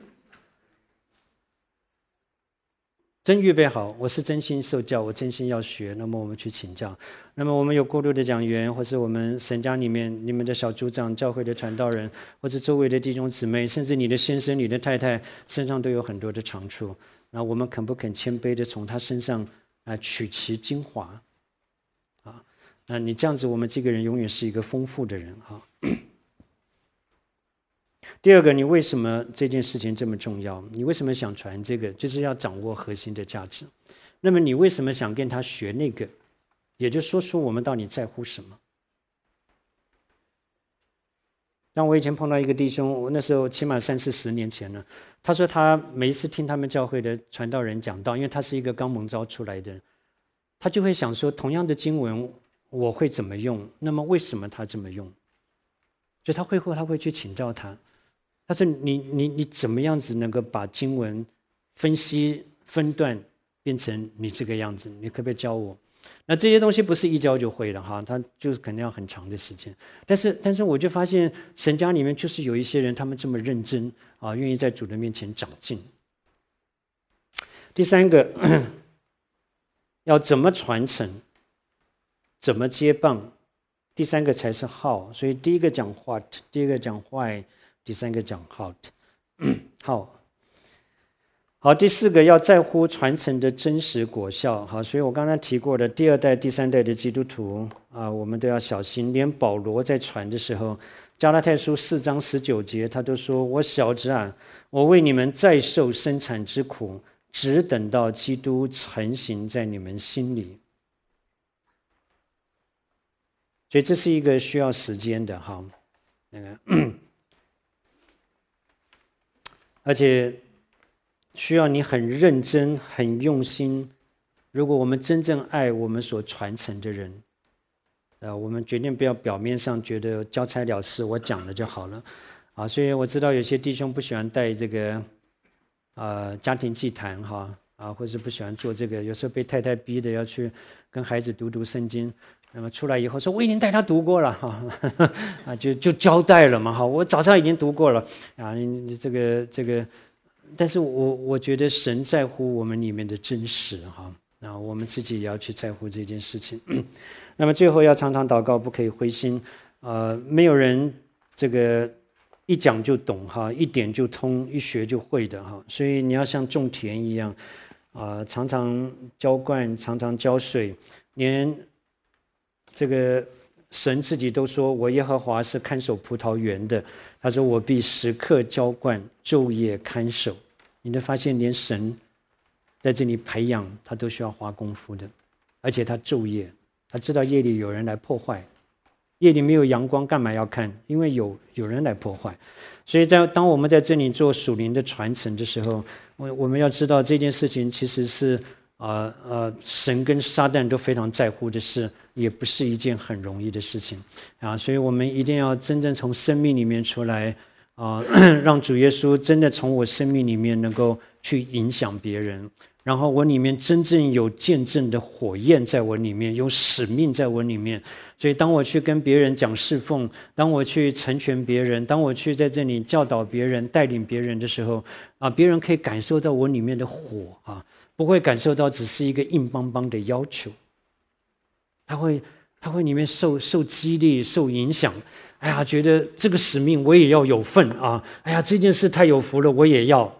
真预备好，我是真心受教，我真心要学。那么我们去请教。那么我们有过路的讲员，或是我们神家里面你们的小组长、教会的传道人，或者周围的弟兄姊妹，甚至你的先生、你的太太身上都有很多的长处。那我们肯不肯谦卑的从他身上啊取其精华？啊，那你这样子，我们这个人永远是一个丰富的人啊。第二个，你为什么这件事情这么重要？你为什么想传这个？就是要掌握核心的价值。那么你为什么想跟他学那个？也就说出我们到底在乎什么。像我以前碰到一个弟兄，我那时候起码三四十年前了，他说他每一次听他们教会的传道人讲道，因为他是一个刚蒙召出来的人，他就会想说，同样的经文我会怎么用？那么为什么他这么用？所以他会后他会去请教他。他说你你你怎么样子能够把经文分析分段变成你这个样子？你可不可以教我？那这些东西不是一教就会了哈，他就是肯定要很长的时间。但是但是我就发现神家里面就是有一些人，他们这么认真啊，愿意在主的面前长进。第三个，要怎么传承，怎么接棒？第三个才是 how。所以第一个讲 what， 第二个讲 why。第三个讲 how， 好，好，第四个要在乎传承的真实果效。好，所以我刚才提过的第二代、第三代的基督徒啊，我们都要小心。连保罗在传的时候，加拉太书四章十九节，他都说：“我小子啊，我为你们再受生产之苦，只等到基督成形在你们心里。”所以这是一个需要时间的哈，那个。而且需要你很认真、很用心。如果我们真正爱我们所传承的人，呃，我们决定不要表面上觉得交差了事，我讲了就好了，啊，所以我知道有些弟兄不喜欢带这个，呃，家庭祭坛哈，啊，或者不喜欢做这个，有时候被太太逼的要去跟孩子读读圣经。那么出来以后说，我已经带他读过了哈，啊，就就交代了嘛哈，我早上已经读过了啊，你这个这个，但是我我觉得神在乎我们里面的真实哈，啊，我们自己也要去在乎这件事情。那么最后要常常祷告，不可以灰心，呃，没有人这个一讲就懂哈，一点就通，一学就会的哈，所以你要像种田一样，啊、呃，常常浇灌，常常浇水，连。这个神自己都说，我耶和华是看守葡萄园的。他说，我必时刻浇灌，昼夜看守。你会发现，连神在这里培养，他都需要花功夫的，而且他昼夜，他知道夜里有人来破坏，夜里没有阳光，干嘛要看？因为有有人来破坏。所以在当我们在这里做属灵的传承的时候，我我们要知道这件事情其实是啊呃，神跟撒旦都非常在乎的事，也不是一件很容易的事情啊。所以我们一定要真正从生命里面出来啊，让主耶稣真的从我生命里面能够去影响别人。然后我里面真正有见证的火焰在我里面，有使命在我里面，所以当我去跟别人讲侍奉，当我去成全别人，当我去在这里教导别人、带领别人的时候，啊，别人可以感受到我里面的火啊，不会感受到只是一个硬邦邦的要求，他会他会里面受受激励、受影响。哎呀，觉得这个使命我也要有份啊！哎呀，这件事太有福了，我也要。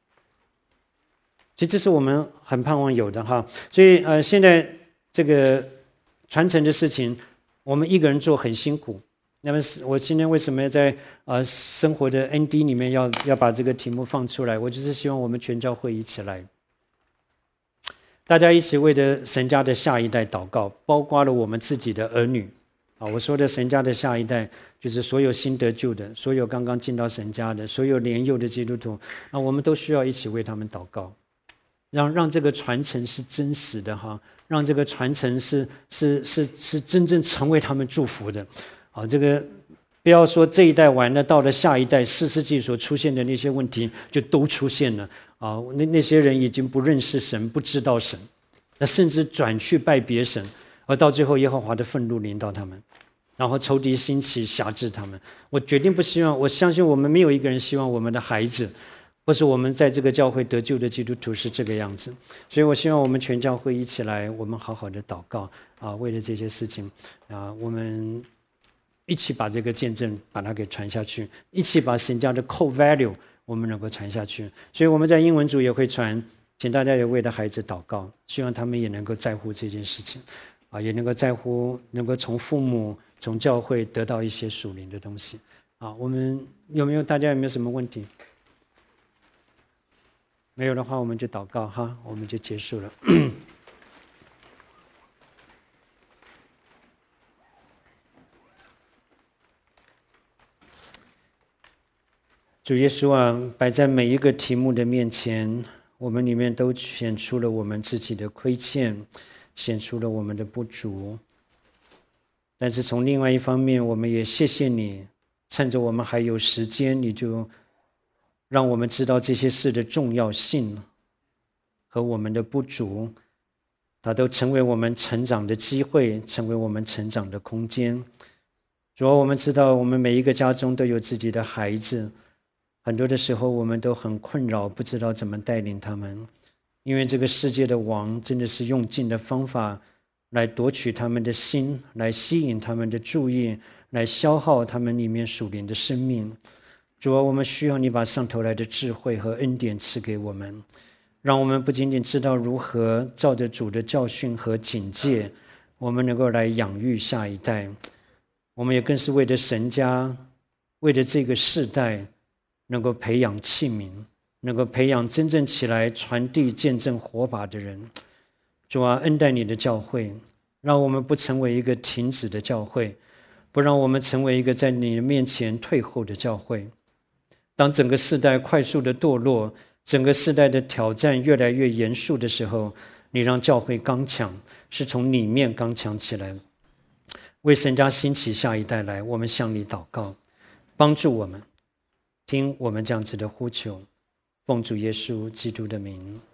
所以这是我们很盼望有的哈，所以呃，现在这个传承的事情，我们一个人做很辛苦。那么我今天为什么要在呃生活的 N D 里面要要把这个题目放出来？我就是希望我们全教会一起来，大家一起为着神家的下一代祷告，包括了我们自己的儿女啊。我说的神家的下一代，就是所有新得救的，所有刚刚进到神家的，所有年幼的基督徒啊，我们都需要一起为他们祷告。让让这个传承是真实的哈，让这个传承是是是是真正成为他们祝福的，啊，这个不要说这一代完了，到了下一代，四世纪所出现的那些问题就都出现了啊，那那些人已经不认识神，不知道神，那甚至转去拜别神，而到最后耶和华的愤怒临到他们，然后仇敌兴起辖制他们。我决定不希望，我相信我们没有一个人希望我们的孩子。或是我们在这个教会得救的基督徒是这个样子，所以我希望我们全教会一起来，我们好好的祷告啊，为了这些事情啊，我们一起把这个见证把它给传下去，一起把神家的 core value 我们能够传下去。所以我们在英文组也会传，请大家也为了孩子祷告，希望他们也能够在乎这件事情啊，也能够在乎，能够从父母、从教会得到一些属灵的东西啊。我们有没有？大家有没有什么问题？没有的话，我们就祷告哈，我们就结束了。主耶稣啊，摆在每一个题目的面前，我们里面都显出了我们自己的亏欠，显出了我们的不足。但是从另外一方面，我们也谢谢你，趁着我们还有时间，你就让我们知道这些事的重要性和我们的不足，它都成为我们成长的机会，成为我们成长的空间。主要我们知道，我们每一个家中都有自己的孩子，很多的时候我们都很困扰，不知道怎么带领他们，因为这个世界的王真的是用尽的方法来夺取他们的心，来吸引他们的注意，来消耗他们里面属灵的生命。主啊，我们需要你把上头来的智慧和恩典赐给我们，让我们不仅仅知道如何照着主的教训和警戒，我们能够来养育下一代。我们也更是为了神家，为了这个世代，能够培养器皿，能够培养真正起来传递见证活法的人。主啊，恩待你的教会，让我们不成为一个停止的教会，不让我们成为一个在你的面前退后的教会。当整个世代快速的堕落，整个世代的挑战越来越严肃的时候，你让教会刚强，是从里面刚强起来。为神家兴起下一代来，我们向你祷告，帮助我们，听我们这样子的呼求，奉主耶稣基督的名。